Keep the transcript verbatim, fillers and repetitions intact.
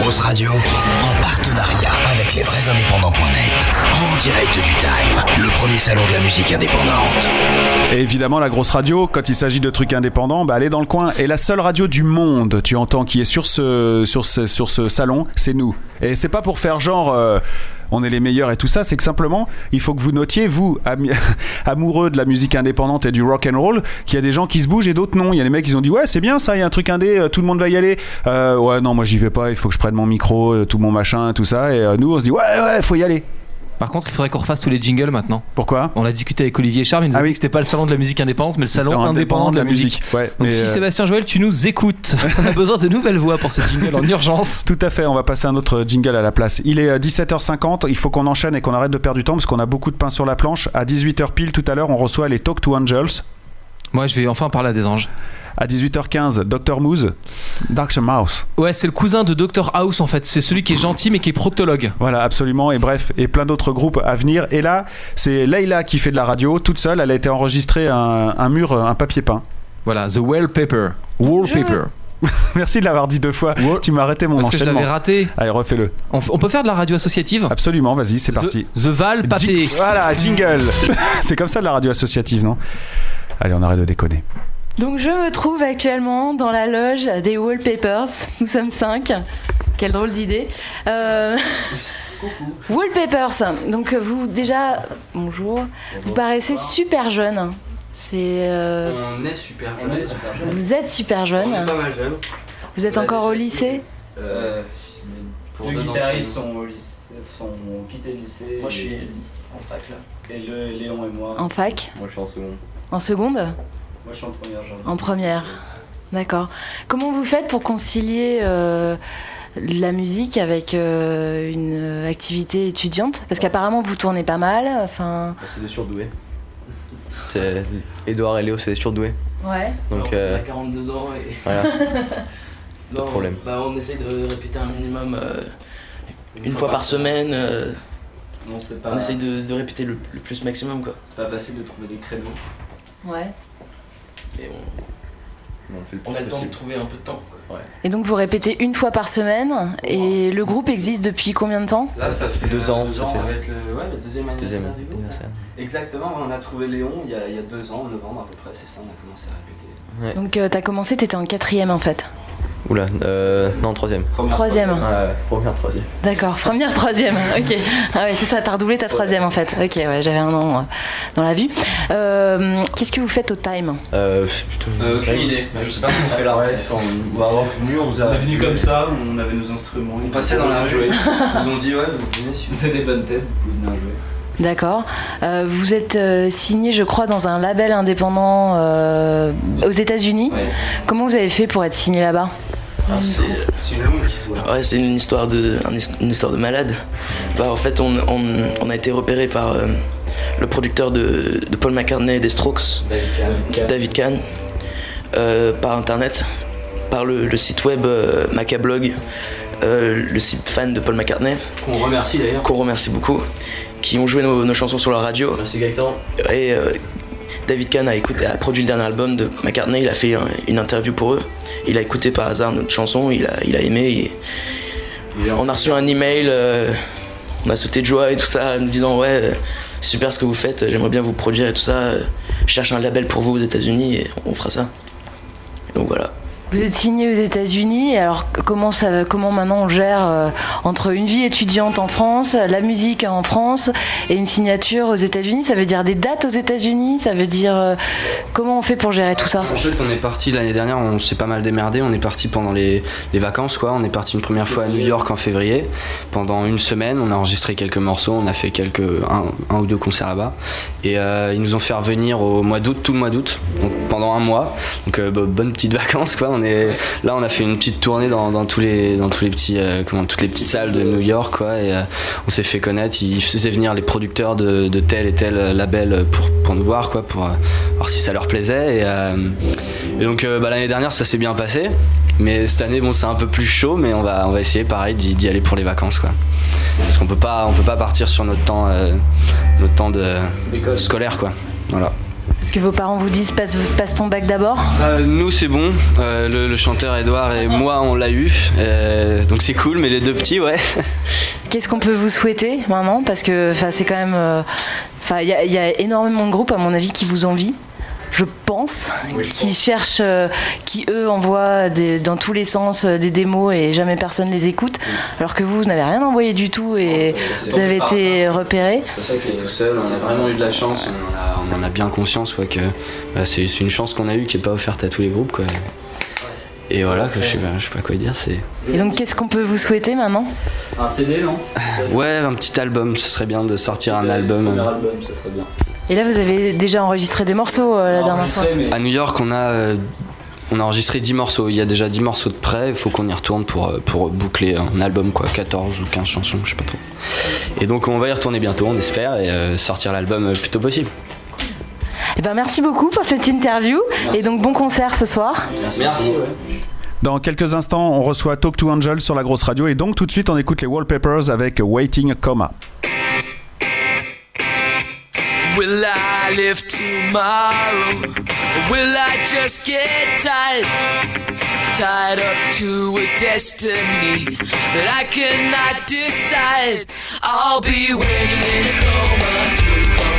grosse radio, en partenariat avec les vrais indépendants point net, en direct du Time, le premier salon de la musique indépendante. Et évidemment, la grosse radio, quand il s'agit de trucs indépendants, bah, elle est dans le coin. Et la seule radio du monde, tu entends, qui est sur ce, sur ce, sur ce salon, c'est nous. Et c'est pas pour faire genre... Euh, on est les meilleurs et tout ça, c'est que simplement il faut que vous notiez, vous am- amoureux de la musique indépendante et du rock and roll, qu'il y a des gens qui se bougent et d'autres non. Il y a des mecs qui ont dit ouais c'est bien ça, il y a un truc indé, tout le monde va y aller. Euh, ouais non moi j'y vais pas, il faut que je prenne mon micro, tout mon machin, tout ça. Et euh, nous on se dit ouais ouais faut y aller. Par contre, il faudrait qu'on refasse tous les jingles maintenant. Pourquoi ? On a discuté avec Olivier Charme, il nous a ah dit oui. que c'était pas le salon de la musique indépendante, mais le salon indépendant, indépendant de la, de la musique. musique. Ouais, Donc mais si euh... Sébastien Joël, tu nous écoutes, on a besoin de nouvelles voix pour ce jingle en urgence. Tout à fait, on va passer un autre jingle à la place. Il est dix-sept heures cinquante, il faut qu'on enchaîne et qu'on arrête de perdre du temps parce qu'on a beaucoup de pain sur la planche. À dix-huit heures pile tout à l'heure, on reçoit les Talk to Angels. Moi, je vais enfin parler à des anges. À dix-huit heures quinze, docteur Moose, docteur Mouse. Ouais, c'est le cousin de docteur House en fait. C'est celui qui est gentil mais qui est proctologue. Voilà, absolument. Et bref, et plein d'autres groupes à venir. Et là, c'est Leïla qui fait de la radio toute seule. Elle a été enregistrée un, un mur, un papier peint. Voilà, The Wallpaper. Wallpaper. Merci de l'avoir dit deux fois. Wall... Tu m'as arrêté mon Parce enchaînement. Parce que je l'avais raté. Allez, refais-le. On, on peut faire de la radio associative ? Absolument, vas-y, c'est The, parti. The Wallpaper. Voilà, jingle. C'est comme ça de la radio associative, non ? Allez, on arrête de déconner. Donc je me trouve actuellement dans la loge des Wallpapers. Nous sommes cinq. Quelle drôle d'idée. Euh... Wallpapers. Donc vous déjà, bonjour. bonjour. Vous paraissez super jeune. C'est. Euh... On est super jeune. Vous êtes super jeune. On est pas mal jeune. Vous êtes encore au lycée. Euh, Les guitaristes sont au lycée, sont quittés le lycée. Moi je suis en fac là. Et le, Léon et moi. En fac. Moi je suis en seconde. En seconde. Moi je suis en première. Genre. En première, d'accord. Comment vous faites pour concilier euh, la musique avec euh, une activité étudiante ? Parce qu'apparemment vous tournez pas mal. Enfin. C'est des surdoués. C'est... Edouard et Léo, c'est des surdoués. Ouais. Donc alors, euh... on a quarante-deux ans et. Voilà. Non, pas de problème. Bah, on essaye de répéter un minimum euh, une, une fois par semaine. Euh, non, c'est pas... On essaye de, de répéter le, le plus maximum quoi. C'est pas facile de trouver des créneaux. Ouais. Et on, on, fait le on a le temps possible. de trouver un peu de temps. Quoi. Ouais. Et donc vous répétez une fois par semaine. Et le groupe existe depuis combien de temps ? Là, ça fait deux ans. Deux ans, ça ça fait... va être le, ouais, le deuxième anniversaire Deuxième du groupe. anniversaire. Exactement, on a trouvé Léon il y a, il y a deux ans, en novembre à peu près, c'est ça, on a commencé à répéter. Ouais. Donc euh, t'as commencé, t'étais en quatrième en fait. Oula, euh, non, troisième. Première Troisième. troisième. Ouais, première, troisième. D'accord, première, troisième, ok. Ah ouais, c'est ça, t'as redoublé ta troisième en fait. Ok, ouais, j'avais un an euh, dans la vue. Euh, qu'est-ce que vous faites au Time ? Euh, putain, Euh, aucune idée, je sais pas comment on fait la ref. On va avoir venu, on nous a. On est venu comme ça, on avait nos instruments. On passait dans la rue. Ils nous ont dit ouais, vous venez si vous avez des bonnes têtes, vous pouvez venir jouer. D'accord. Euh, vous êtes euh, signé, je crois, dans un label indépendant euh, aux États-Unis. Ouais. Comment vous avez fait pour être signé là-bas ? Ah, c'est, c'est une longue histoire. Ouais, c'est une histoire de, une histoire de malade. Bah, en fait, on, on, on a été repéré par euh, le producteur de, de Paul McCartney et des Strokes, David Kahn, David Kahn, euh, par internet, par le, le site web euh, Macablog, euh, le site fan de Paul McCartney. Qu'on remercie d'ailleurs. Qu'on remercie beaucoup, qui ont joué nos, nos chansons sur la radio. Merci Gaëtan. Et euh, David Kahn a, écouté, a produit le dernier album de McCartney, il a fait un, une interview pour eux. Il a écouté par hasard notre chanson, il a, il a aimé. Il, il on a reçu un email, euh, on a sauté de joie et tout ça, nous disant ouais, euh, super ce que vous faites, j'aimerais bien vous produire et tout ça. Euh, je cherche un label pour vous aux États-Unis et on fera ça. Et donc voilà. Vous êtes signé aux États-Unis, alors comment, ça, comment maintenant on gère euh, entre une vie étudiante en France, la musique en France et une signature aux États-Unis ? Ça veut dire des dates aux États-Unis ? Ça veut dire euh, comment on fait pour gérer tout ça ? En fait, on est parti l'année dernière, on s'est pas mal démerdé. On est parti pendant les, les vacances, quoi. On est parti une première fois à New York en février. Pendant une semaine, on a enregistré quelques morceaux, on a fait quelques un, un ou deux concerts là-bas. Et euh, ils nous ont fait revenir au mois d'août, tout le mois d'août, donc pendant un mois. Donc euh, bah, bonnes petites vacances, quoi. On est là, on a fait une petite tournée dans, dans tous les dans tous les petits euh, comment toutes les petites salles de New York, quoi. Et euh, on s'est fait connaître. Ils faisaient venir les producteurs de, de tel et tel label pour pour nous voir, quoi, pour euh, voir si ça leur plaisait. Et, euh, et donc euh, bah, l'année dernière, ça s'est bien passé. Mais cette année, bon, c'est un peu plus chaud, mais on va on va essayer pareil d'y, d'y aller pour les vacances, quoi. Parce qu'on peut pas on peut pas partir sur notre temps euh, notre temps de scolaire, quoi. Voilà. Parce que vos parents vous disent passe, passe ton bac d'abord. Euh, nous c'est bon, euh, le, le chanteur Edouard et moi on l'a eu, euh, donc c'est cool, mais les deux petits ouais. Qu'est-ce qu'on peut vous souhaiter maintenant? Parce que c'est quand même... Enfin, euh, il y, y a énormément de groupes à mon avis qui vous envient. Je pense, oui, je qui pense. cherchent, euh, qui eux envoient des, dans tous les sens euh, des démos et jamais personne les écoute, oui. alors que vous, vous n'avez rien envoyé du tout et non, c'est, c'est vous avez été repéré. C'est ça qui est tout seul, on a vraiment eu de la chance, ouais. on, a, on en a bien conscience ouais, que bah, c'est, c'est une chance qu'on a eue qui n'est pas offerte à tous les groupes. Quoi. Et voilà, que je sais pas, je sais pas quoi dire. C'est... Et donc, qu'est-ce qu'on peut vous souhaiter maintenant? Un C D, non? Ouais, un petit album, ce serait bien de sortir un album. Un album, ça serait bien. Et là, vous avez déjà enregistré des morceaux euh, la dernière fois. Mais... À New York, on a, euh, on a enregistré dix morceaux. Il y a déjà dix morceaux de prêt. Il faut qu'on y retourne pour, pour boucler un album, quoi, quatorze ou quinze chansons, je sais pas trop. Et donc, on va y retourner bientôt, on espère, et euh, sortir l'album le plus tôt possible. Eh ben, merci beaucoup pour cette interview. Merci. Et donc, bon concert ce soir. Merci. Merci ouais. Dans quelques instants, on reçoit Talk to Angel sur la grosse radio. Et donc, tout de suite, on écoute les Wallpapers avec Waiting a Coma. Will I live tomorrow? Or will I just get tied? Tied up to a destiny that I cannot decide. I'll be waiting in a coma to come.